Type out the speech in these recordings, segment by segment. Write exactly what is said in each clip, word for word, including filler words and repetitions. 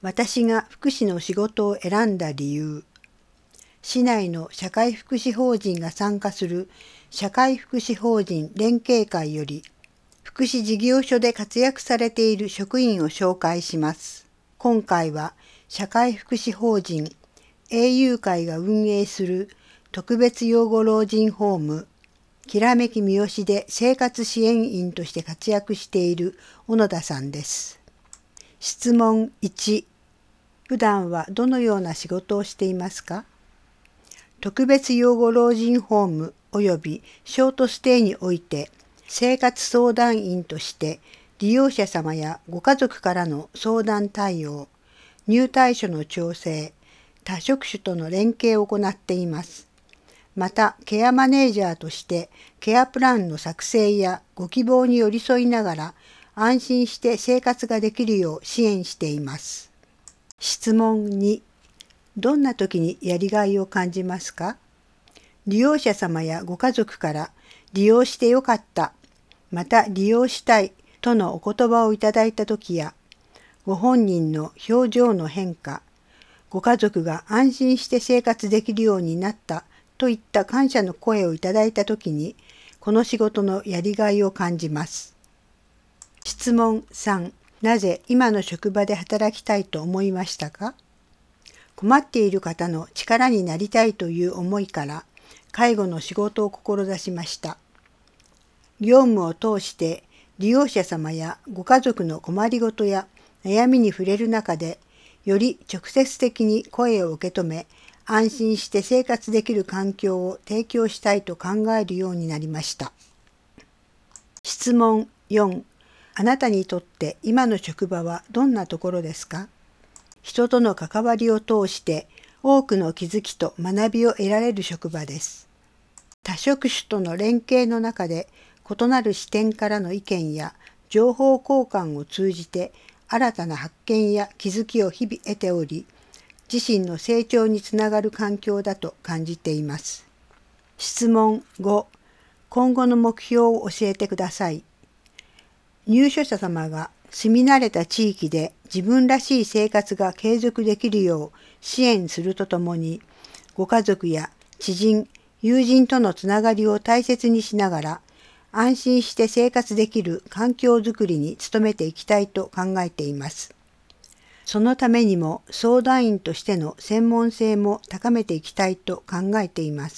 私が福祉の仕事を選んだ理由。市内の社会福祉法人が参加する社会福祉法人連携会より、福祉事業所で活躍されている職員を紹介します。今回は社会福祉法人英雄会が運営する特別養護老人ホームきらめき三好で生活支援員として活躍している小野田さんです。質問いち、普段はどのような仕事をしていますか？特別養護老人ホーム及びショートステイにおいて生活相談員として利用者様やご家族からの相談対応、入退所の調整、多職種との連携を行っています。また、ケアマネージャーとしてケアプランの作成やご希望に寄り添いながら安心して生活ができるよう支援しています。質問に、どんな時にやりがいを感じますか？利用者様やご家族から利用してよかった、また利用したいとのお言葉をいただいた時や、ご本人の表情の変化、ご家族が安心して生活できるようになったといった感謝の声をいただいた時に、この仕事のやりがいを感じます。質問さん、なぜ今の職場で働きたいと思いましたか？困っている方の力になりたいという思いから介護の仕事を志しました。業務を通して利用者様やご家族の困りごとや悩みに触れる中で、より直接的に声を受け止め、安心して生活できる環境を提供したいと考えるようになりました。質問よん、あなたにとって今の職場はどんなところですか？人との関わりを通して多くの気づきと学びを得られる職場です。多職種との連携の中で異なる視点からの意見や情報交換を通じて新たな発見や気づきを日々得ており、自身の成長につながる環境だと感じています。質問ご、今後の目標を教えてください。入所者様が住み慣れた地域で自分らしい生活が継続できるよう支援するとともに、ご家族や知人、友人とのつながりを大切にしながら、安心して生活できる環境づくりに努めていきたいと考えています。そのためにも相談員としての専門性も高めていきたいと考えています。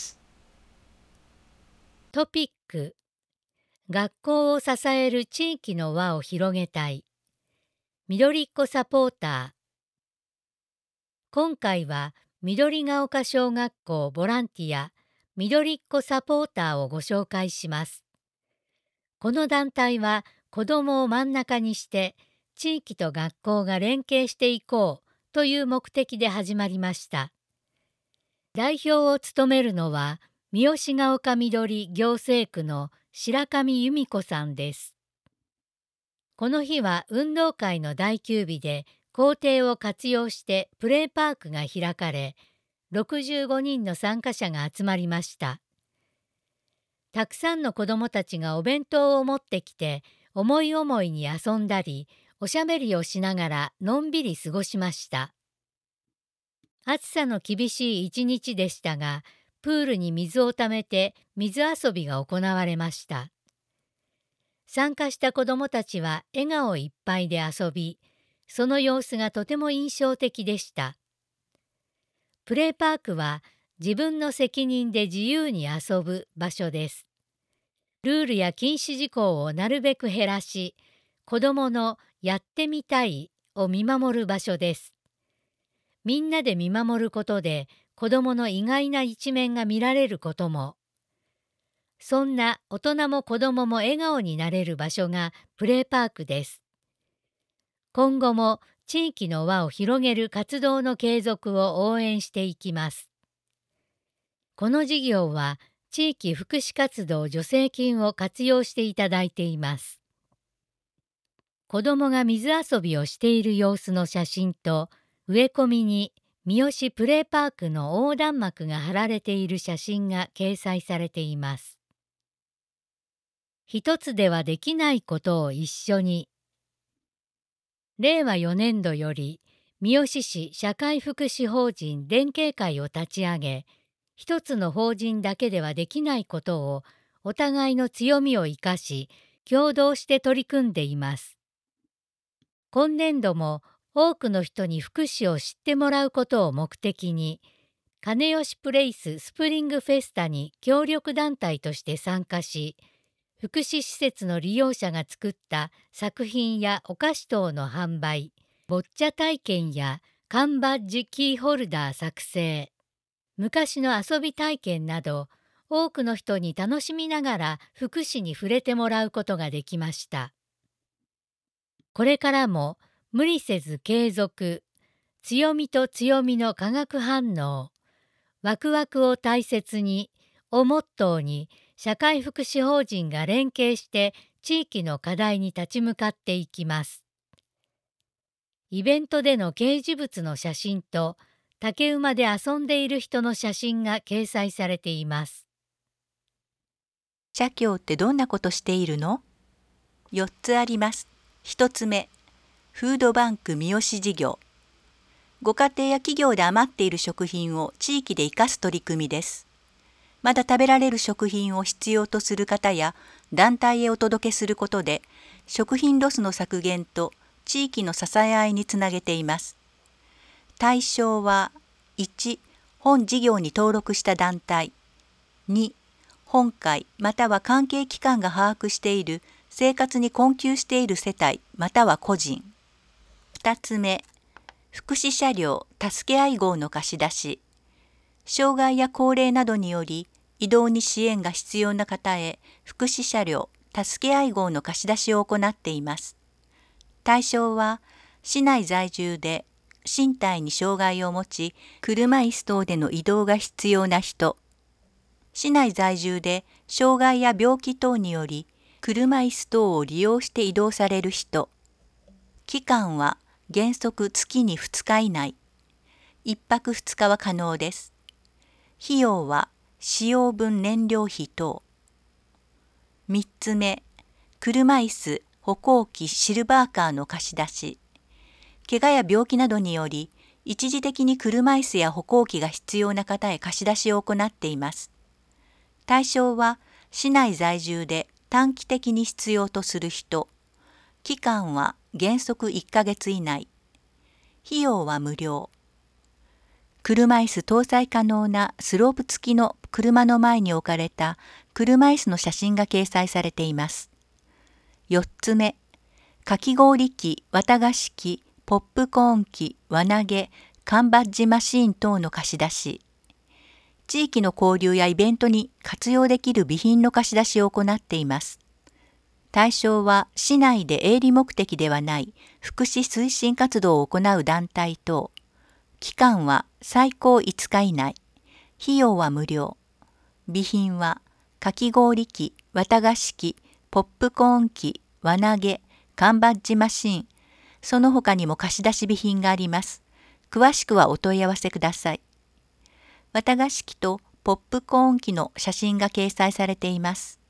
トピック、学校を支える地域の輪を広げたい。緑っ子サポーター。今回は緑が丘小学校ボランティア緑っ子サポーターをご紹介します。この団体は子どもを真ん中にして地域と学校が連携していこうという目的で始まりました。代表を務めるのは三好が丘緑行政区の白上由美子さんです。この日は運動会の第休日で校庭を活用してプレーパークが開かれ、ろくじゅうごにんの参加者が集まりました。たくさんの子どもたちがお弁当を持ってきて、思い思いに遊んだり、おしゃべりをしながらのんびり過ごしました。暑さの厳しい一日でしたが、プールに水をためて水遊びが行われました。参加した子どもたちは笑顔いっぱいで遊び、その様子がとても印象的でした。プレーパークは自分の責任で自由に遊ぶ場所です。ルールや禁止事項をなるべく減らし、子どものやってみたいを見守る場所です。みんなで見守ることで子どもの意外な一面が見られることも。そんな大人も子どもも笑顔になれる場所がプレーパークです。今後も地域の輪を広げる活動の継続を応援していきます。この事業は地域福祉活動助成金を活用していただいています。子どもが水遊びをしている様子の写真と、植え込みに三好プレーパークの横断幕が貼られている写真が掲載されています。一つではできないことを一緒に。れいわよねんどより三好市社会福祉法人連携会を立ち上げ、一つの法人だけではできないことをお互いの強みを生かし、共同して取り組んでいます。今年度も多くの人に福祉を知ってもらうことを目的に、金吉プレイススプリングフェスタに協力団体として参加し、福祉施設の利用者が作った作品やお菓子等の販売、ボッチャ体験や缶バッジキーホルダー作成、昔の遊び体験など、多くの人に楽しみながら福祉に触れてもらうことができました。これからも無理せず継続、強みと強みの化学反応、ワクワクを大切にをモットーに、社会福祉法人が連携して地域の課題に立ち向かっていきます。イベントでの掲示物の写真と竹馬で遊んでいる人の写真が掲載されています。 社協ってどんなことしているの？よっつあります。ひとつめ、フードバンク三好事業。ご家庭や企業で余っている食品を地域で生かす取り組みです。まだ食べられる食品を必要とする方や団体へお届けすることで、食品ロスの削減と地域の支え合いにつなげています。対象は、いち、本事業に登録した団体、に、本会または関係機関が把握している生活に困窮している世帯または個人。ふたつめ、福祉車両助け合い号の貸し出し。障害や高齢などにより移動に支援が必要な方へ福祉車両助け合い号の貸し出しを行っています。対象は市内在住で身体に障害を持ち車椅子等での移動が必要な人、市内在住で障害や病気等により車椅子等を利用して移動される人、期間は原則月にふつか以内、いっぱくふつかは可能です。費用は使用分燃料費等。みっつめ、車椅子、歩行器、シルバーカーの貸し出し。怪我や病気などにより、一時的に車椅子や歩行器が必要な方へ貸し出しを行っています。対象は、市内在住で短期的に必要とする人。期間は原則いっかげつ以内。費用は無料。車椅子搭載可能なスロープ付きの車の前に置かれた車椅子の写真が掲載されています。よっつめ、かき氷機、綿菓子機、ポップコーン機、輪投げ、缶バッジマシーン等の貸し出し。地域の交流やイベントに活用できる備品の貸し出しを行っています。対象は市内で営利目的ではない福祉推進活動を行う団体等。期間は最高いつか以内。費用は無料。備品はかき氷機、綿菓子機、ポップコーン機、輪投げ、缶バッジマシーン、その他にも貸し出し備品があります。詳しくはお問い合わせください。綿菓子機とポップコーン機の写真が掲載されています。